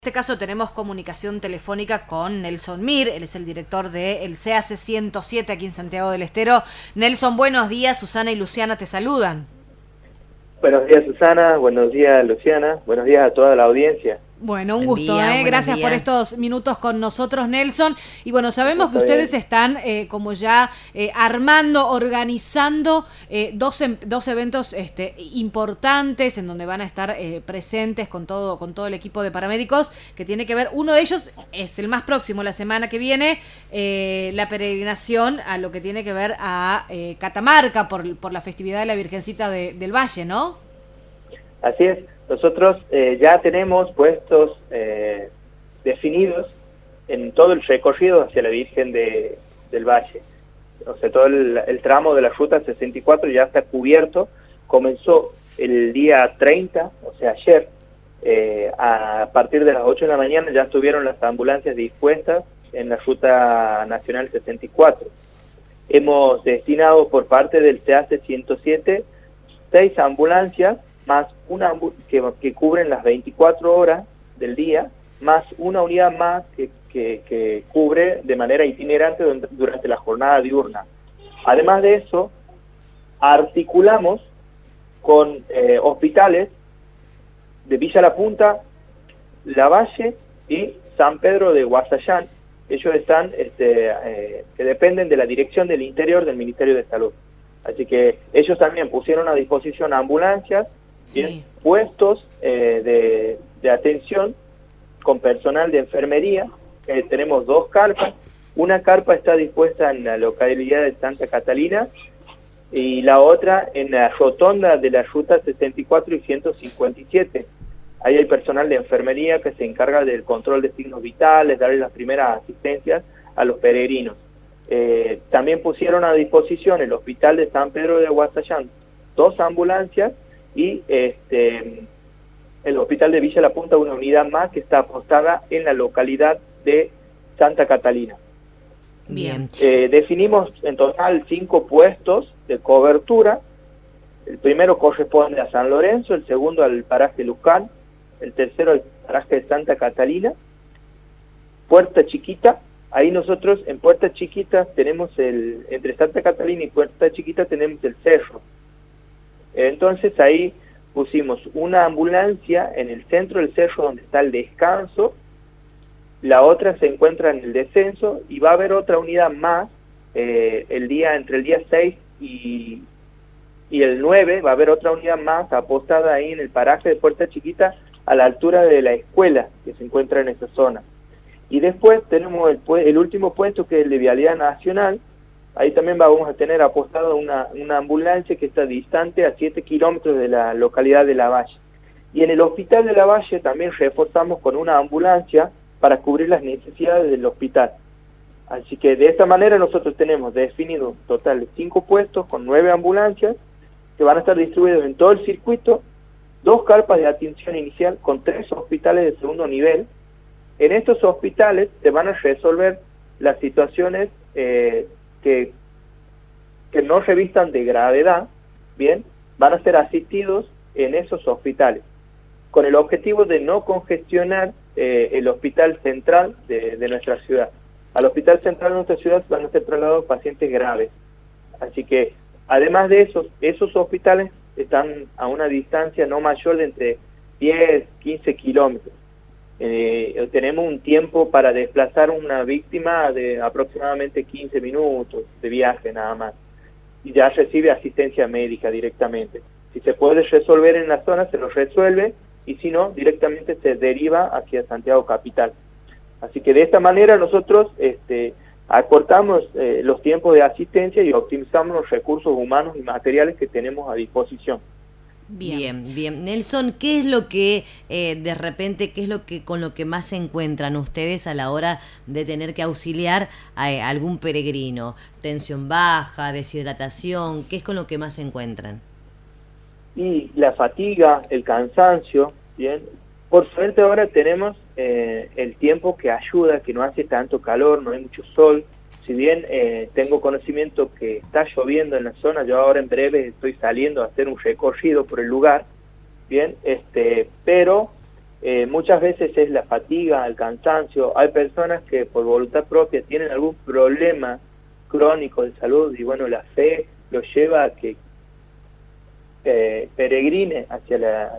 En este caso tenemos comunicación telefónica con Nelson Mir, él es el director del CAC 107 aquí en Santiago del Estero. Nelson, buenos días, Susana y Luciana te saludan. Buenos días, Susana, buenos días, Luciana, buenos días a toda la audiencia. Bueno, un gusto, gracias por estos minutos con nosotros, Nelson. Y bueno, sabemos que ustedes están como ya armando, organizando dos eventos importantes en donde van a estar presentes con todo el equipo de paramédicos, que tiene que ver, uno de ellos es el más próximo, la semana que viene, la peregrinación a lo que tiene que ver a Catamarca por la festividad de la Virgencita del Valle, ¿no? Así es. Nosotros ya tenemos puestos definidos en todo el recorrido hacia la Virgen del Valle. O sea, todo el tramo de la Ruta 64 ya está cubierto. Comenzó el día 30, o sea, ayer, a partir de las 8 de la mañana ya estuvieron las ambulancias dispuestas en la Ruta Nacional 64. Hemos destinado por parte del CAC 107 6 ambulancias, más una que cubren las 24 horas del día, más una unidad más que cubre de manera itinerante durante la jornada diurna. Además de eso, articulamos con hospitales de Villa La Punta, Lavalle y San Pedro de Guasallán. Ellos están, que dependen de la Dirección del Interior del Ministerio de Salud. Así que ellos también pusieron a disposición ambulancias, sí, puestos de atención con personal de enfermería. Tenemos 2 carpas. Una carpa está dispuesta en la localidad de Santa Catalina y la otra en la rotonda de la Ruta 64 y 157. Ahí hay personal de enfermería que se encarga del control de signos vitales, darle las primeras asistencias a los peregrinos. También pusieron a disposición el Hospital de San Pedro de Guasallán 2 ambulancias y el Hospital de Villa La Punta una unidad más que está apostada en la localidad de Santa Catalina. Bien. Definimos en total 5 puestos de cobertura. El primero corresponde a San Lorenzo, el segundo al paraje Luján, el tercero al paraje de Santa Catalina, Puerta Chiquita. Ahí nosotros en Puerta Chiquita tenemos entre Santa Catalina y Puerta Chiquita tenemos el cerro. Entonces ahí pusimos una ambulancia en el centro del cerro donde está el descanso, la otra se encuentra en el descenso y va a haber otra unidad más entre el día 6 y el 9 va a haber otra unidad más apostada ahí en el paraje de Puerta Chiquita a la altura de la escuela que se encuentra en esa zona. Y después tenemos el último puesto que es el de Vialidad Nacional. Ahí también vamos a tener apostado una ambulancia que está distante a 7 kilómetros de la localidad de Lavalle. Y en el hospital de Lavalle también reforzamos con una ambulancia para cubrir las necesidades del hospital. Así que de esta manera nosotros tenemos definido un total de 5 puestos con 9 ambulancias que van a estar distribuidos en todo el circuito, 2 carpas de atención inicial con 3 hospitales de segundo nivel. En estos hospitales se van a resolver las situaciones que no revistan de gravedad, bien, van a ser asistidos en esos hospitales, con el objetivo de no congestionar el hospital central de nuestra ciudad. Al hospital central de nuestra ciudad van a ser trasladados pacientes graves. Así que, además de esos hospitales están a una distancia no mayor de entre 10, 15 kilómetros. Tenemos un tiempo para desplazar una víctima de aproximadamente 15 minutos de viaje nada más. Y ya recibe asistencia médica directamente. Si se puede resolver en la zona, se lo resuelve, y si no, directamente se deriva hacia Santiago Capital. Así que de esta manera nosotros acortamos los tiempos de asistencia y optimizamos los recursos humanos y materiales que tenemos a disposición. Bien. Nelson, ¿qué es lo que de repente, con lo que más se encuentran ustedes a la hora de tener que auxiliar a algún peregrino? ¿Tensión baja, deshidratación? ¿Qué es con lo que más se encuentran? Y la fatiga, el cansancio, bien. Por suerte ahora tenemos el tiempo que ayuda, que no hace tanto calor, no hay mucho sol. Si bien tengo conocimiento que está lloviendo en la zona, yo ahora en breve estoy saliendo a hacer un recorrido por el lugar, bien, pero Muchas veces es la fatiga, el cansancio. Hay personas que por voluntad propia tienen algún problema crónico de salud y bueno, la fe los lleva a que peregrine hacia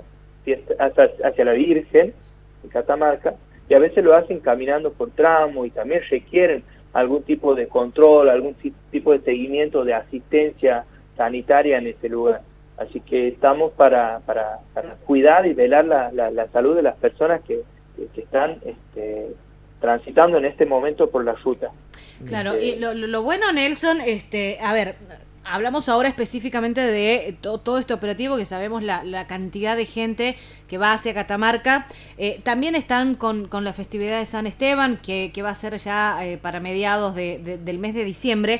la Virgen de Catamarca, y a veces lo hacen caminando por tramo y también requieren algún tipo de control, algún tipo de seguimiento de asistencia sanitaria en ese lugar. Así que estamos para cuidar y velar la salud de las personas que están transitando en este momento por la ruta. Claro, y lo bueno, Nelson, a ver, hablamos ahora específicamente de todo este operativo, que sabemos la cantidad de gente que va hacia Catamarca. También están con la festividad de San Esteban, que va a ser ya para mediados del mes de diciembre.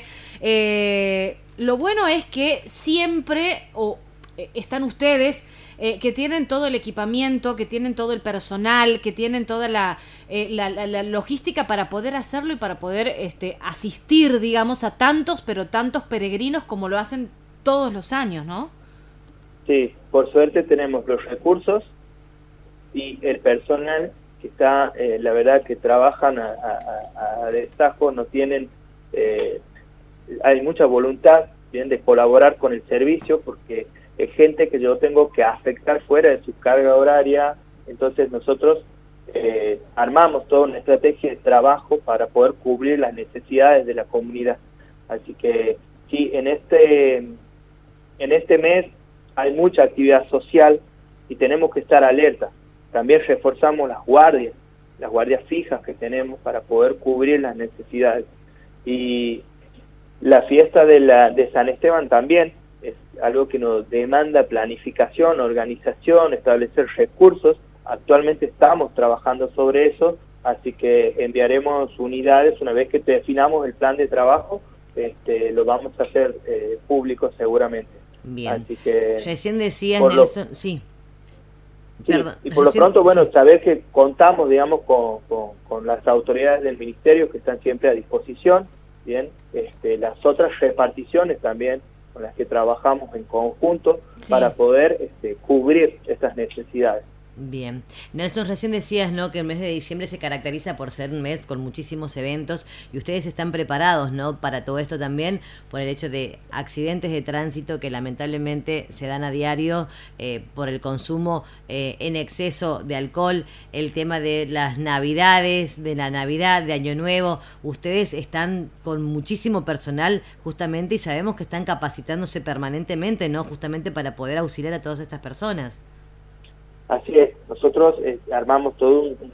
Lo bueno es que siempre están ustedes, que tienen todo el equipamiento, que tienen todo el personal, que tienen toda la logística para poder hacerlo y para poder asistir, digamos, a tantos peregrinos como lo hacen todos los años, ¿no? Sí, por suerte tenemos los recursos y el personal que está, la verdad que trabajan a destajo, no tienen, hay mucha voluntad, bien, de colaborar con el servicio, porque es gente que yo tengo que afectar fuera de su carga horaria. Entonces nosotros armamos toda una estrategia de trabajo para poder cubrir las necesidades de la comunidad. Así que sí, en este mes hay mucha actividad social y tenemos que estar alerta. También reforzamos las guardias fijas que tenemos para poder cubrir las necesidades. Y la fiesta de San Esteban también es algo que nos demanda planificación, organización, establecer recursos. Actualmente estamos trabajando sobre eso, así que enviaremos unidades una vez que definamos el plan de trabajo. Lo vamos a hacer público seguramente. Bien. Así que recién decías, Nelson, sí. Perdón, y por lo pronto, bueno, saber que contamos, digamos, con las autoridades del ministerio que están siempre a disposición, bien, las otras reparticiones también con las que trabajamos en conjunto, sí, para poder cubrir estas necesidades. Bien. Nelson, recién decías, ¿no?, que el mes de diciembre se caracteriza por ser un mes con muchísimos eventos y ustedes están preparados, ¿no?, para todo esto también, por el hecho de accidentes de tránsito que lamentablemente se dan a diario por el consumo en exceso de alcohol, el tema de las navidades, de la Navidad, de Año Nuevo. Ustedes están con muchísimo personal justamente y sabemos que están capacitándose permanentemente, ¿no?, justamente para poder auxiliar a todas estas personas. Así es, nosotros armamos todo un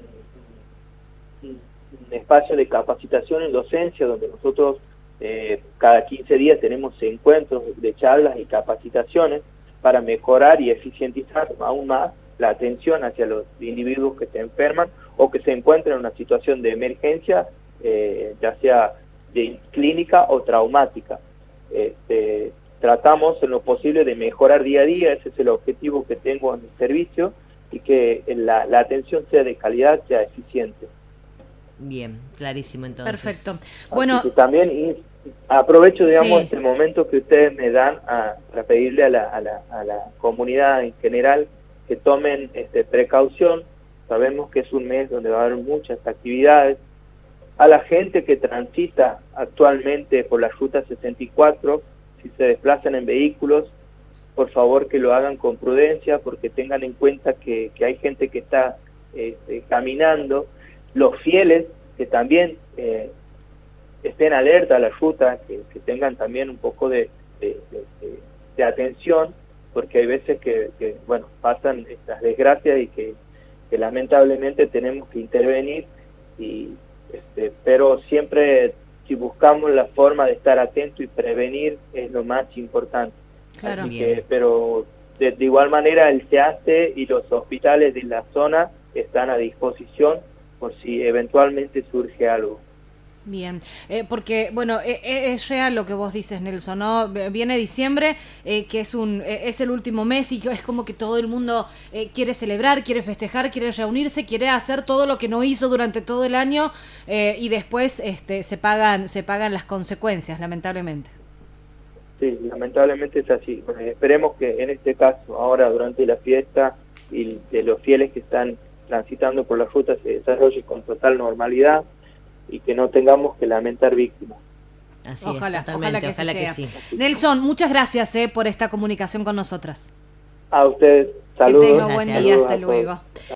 espacio de capacitación en docencia, donde nosotros cada 15 días tenemos encuentros de charlas y capacitaciones para mejorar y eficientizar aún más la atención hacia los individuos que se enferman o que se encuentran en una situación de emergencia, ya sea de clínica o traumática. Tratamos en lo posible de mejorar día a día, ese es el objetivo que tengo en el servicio, y que la atención sea de calidad, sea eficiente. Bien, clarísimo entonces. Perfecto. Bueno, también aprovecho, digamos, este momento que ustedes me dan para pedirle a la comunidad en general que tomen precaución. Sabemos que es un mes donde va a haber muchas actividades. A la gente que transita actualmente por la Ruta 64, si se desplazan en vehículos, por favor que lo hagan con prudencia, porque tengan en cuenta que hay gente que está caminando. Los fieles que también estén alerta a la ruta, que tengan también un poco de atención, porque hay veces que bueno, pasan estas desgracias y que lamentablemente tenemos que intervenir, pero siempre, si buscamos la forma de estar atento y prevenir, es lo más importante. Claro. Así que, pero de igual manera el SEACE y los hospitales de la zona están a disposición por si eventualmente surge algo. Bien, porque bueno, es real lo que vos dices, Nelson, ¿no? Viene diciembre, que es el último mes y es como que todo el mundo quiere celebrar, quiere festejar, quiere reunirse, quiere hacer todo lo que no hizo durante todo el año, y después se pagan las consecuencias, lamentablemente. Sí, lamentablemente es así. Bueno, esperemos que en este caso, ahora durante la fiesta, y de los fieles que están transitando por la ruta se desarrolle con total normalidad y que no tengamos que lamentar víctimas. Así ojalá, es, totalmente, ojalá que sí. Nelson, muchas gracias por esta comunicación con nosotras. A ustedes, saludos. Que tenga buen día, hasta luego.